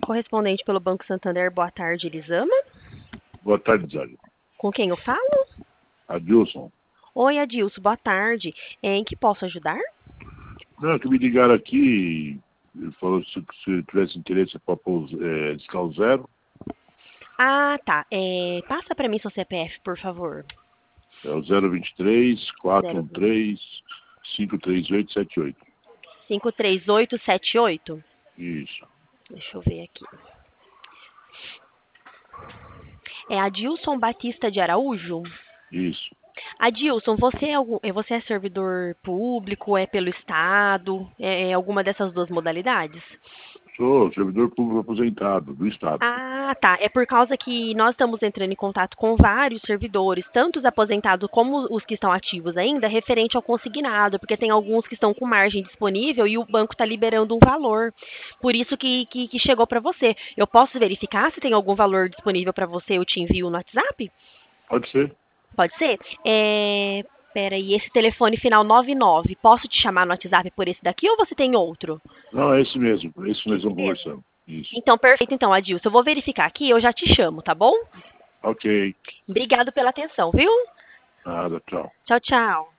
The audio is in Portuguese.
correspondente pelo Banco Santander, boa tarde, Elisama. Boa tarde, Zélio. Com quem eu falo? Adilson. Oi, Adilson, boa tarde. Em que posso ajudar? Não, que me ligaram aqui e falou se tivesse interesse para discar o zero. Ah, tá. Passa para mim seu CPF, por favor. É o 023 020 413 53878. 53878? Isso, Deixa eu ver aqui. É Adilson Batista de Araújo? isso. Adilson, você é servidor público, é pelo Estado, é alguma dessas duas modalidades? Sou servidor público aposentado do Estado. Ah, tá. É por causa que nós estamos entrando em contato com vários servidores, tanto os aposentados como os que estão ativos ainda, referente ao consignado, porque tem alguns que estão com margem disponível e o banco está liberando um valor. Por isso que chegou para você. Eu posso verificar se tem algum valor disponível para você, eu te envio no WhatsApp? Pode ser? Pode ser? Peraí, esse telefone final 99, posso te chamar no WhatsApp por esse daqui ou você tem outro? Não, é esse mesmo. É esse que nós Esse estamos mesmo? conversando. Isso. Então, perfeito. Então, Adilson, eu vou verificar aqui, eu já te chamo, tá bom? Ok. Obrigado pela atenção, viu? Nada, tchau. Tchau, tchau.